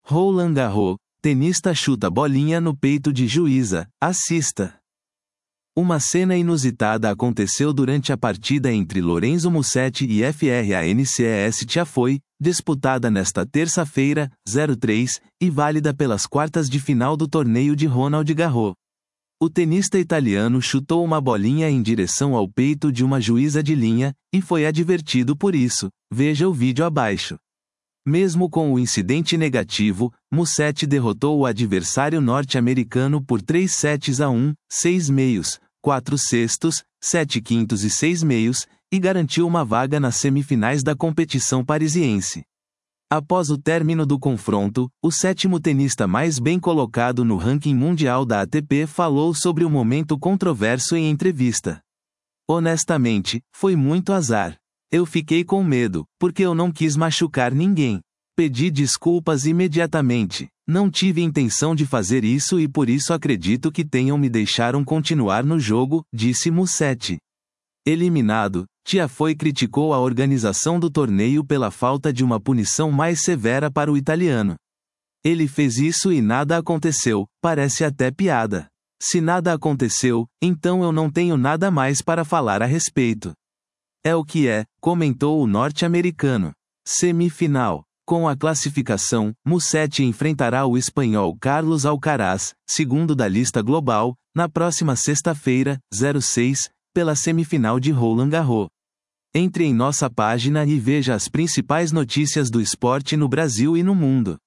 Roland Garros, tenista chuta bolinha no peito de juíza, assista. Uma cena inusitada aconteceu durante a partida entre Lorenzo Musetti e FRANCES Tiafoe, disputada nesta terça-feira, 03, e válida pelas quartas de final do torneio de Roland Garros. O tenista italiano chutou uma bolinha em direção ao peito de uma juíza de linha, e foi advertido por isso. Veja o vídeo abaixo. Mesmo com o incidente negativo, Musetti derrotou o adversário norte-americano por 3-1, 6 meios, 4 sextos, 7 quintos e 6 meios, e garantiu uma vaga nas semifinais da competição parisiense. Após o término do confronto, o sétimo tenista mais bem colocado no ranking mundial da ATP falou sobre o momento controverso em entrevista. Honestamente, foi muito azar. Eu fiquei com medo, porque eu não quis machucar ninguém. Pedi desculpas imediatamente. Não tive intenção de fazer isso e por isso acredito que tenham me deixaram continuar no jogo, disse Musetti. Eliminado, Tiafoe criticou a organização do torneio pela falta de uma punição mais severa para o italiano. Ele fez isso e nada aconteceu, parece até piada. Se nada aconteceu, então eu não tenho nada mais para falar a respeito. É o que é, comentou o norte-americano. Semifinal. Com a classificação, Musetti enfrentará o espanhol Carlos Alcaraz, segundo da lista global, na próxima sexta-feira, 06, pela semifinal de Roland Garros. Entre em nossa página e veja as principais notícias do esporte no Brasil e no mundo.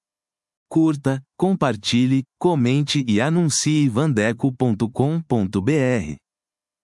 Curta, compartilhe, comente e anuncie vandeco.com.br.